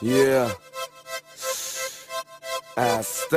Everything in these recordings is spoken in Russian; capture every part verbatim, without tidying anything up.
Yeah. СТ.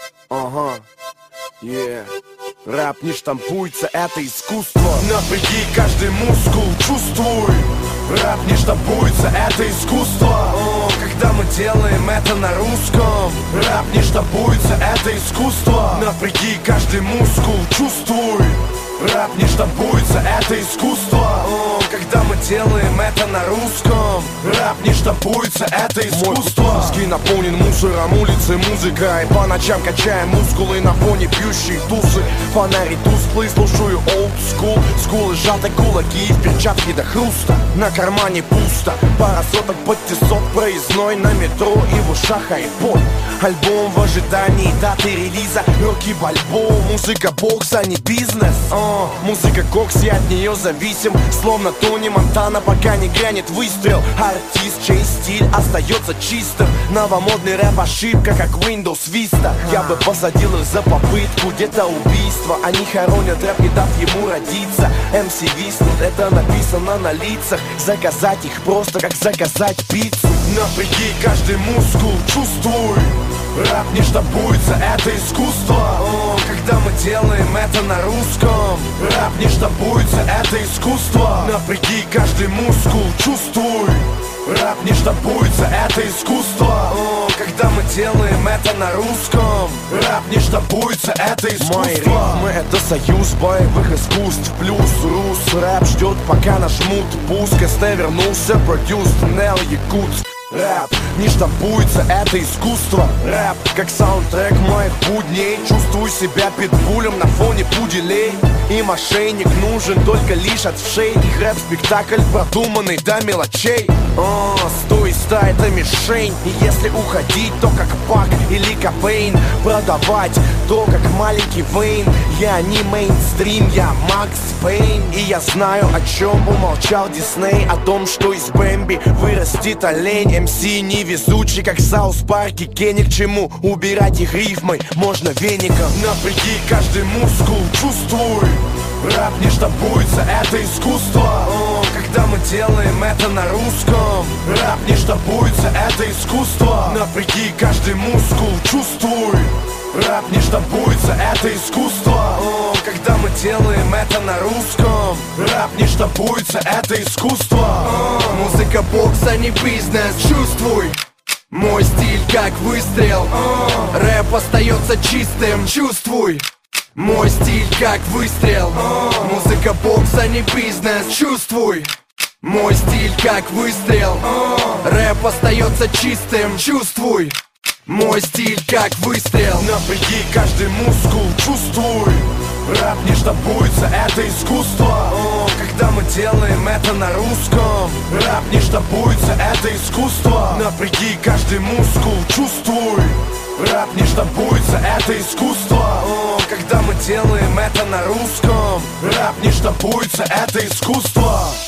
Ага. Yeah. Рэп не штампуется, это искусство. Напряги каждый мускул, чувствуй. Рэп не штампуется, это искусство. О, когда мы делаем это на русском. Рэп не штампуется, это искусство. Напряги каждый мускул, чувствуй. Рэп не штампуется, это искусство. О, когда мы делаем это на русском. Рэп не штампуется, это искусство. Мой мозги наполнен мусором, улицы, музыкой. По ночам качаем мускулы на фоне пьющей тусы. Фонари тусклые, слушаю old school. Скулы сжаты, кулаки в перчатке до хруста. На кармане пусто, пара соток подтесок. Проездной на метро и в ушах айпод. Альбом в ожидании даты релиза. Руки в альбом, музыка бокс, а не бизнес. О, музыка кокс, я от нее зависим. Словно Тони Монтана, пока не грянет выстрел. Артист, чей стиль остается чистым. Новомодный рэп ошибка, как Windows Vista. Я бы посадил их за попытку, где-то убийство. Они хоронят рэп, не дав ему родиться. эм си виснут, это написано на лицах. Заказать их просто, как заказать пиццу. Напряги каждый мускул, чувствуй. Рэп не штампуется, это искусство. О, когда мы делаем это на русском. Рэп не штампуется, это искусство. Напряги каждый мускул, чувствуй. Рэп не штампуется, это искусство. О, когда мы делаем это на русском. Рэп не штампуется, это искусство. Мои рифмы — это союз боевых искусств. Плюс рус рэп ждет, пока нажмут пуск. СТ вернулся, продюс Нел Якутск. Рэп не штампуется, это искусство. Рэп как саундтрек моих будней. Чувствую себя питбулем на фоне пуделей. И мошенник нужен только лишь от вшей. Их рэп-спектакль продуманный до мелочей. О, стой, ста, это мишень. И если уходить, то как Пак или Копейн. Продавать, то как маленький Вейн. Я не мейнстрим, я Макс Пейн. И я знаю, о чем умолчал Дисней. О том, что из Бэмби вырастет олень. эм си невезучий, как Саус Парк и Кенни. К чему убирать их рифмой? Можно веником. Напряги каждый мускул, чувствуй. Рэп не штампуется, это искусство. О, когда мы делаем это на русском. Рэп не штампуется, это искусство. Напряги каждый мускул, чувствуй. Рэп не штампуется, это искусство. О, когда мы делаем это на русском. Рэп не штампуется, это искусство. О, музыка бокса, не бизнес, чувствуй. Мой стиль как выстрел. О, рэп остается чистым, чувствуй. Мой стиль как выстрел. О, музыка бокса, не бизнес, чувствуй. Мой стиль как выстрел. О, рэп остается чистым, чувствуй. Мой стиль как выстрел. Напряги каждый мускул, чувствуй. Рэп не штампуется, это искусство. О, когда мы делаем это на русском. Рэп не штампуется, это искусство. Напряги каждый мускул, чувствуй. Рэп не штампуется, это искусство. О, когда мы делаем это на русском. Рэп не штампуется, это искусство.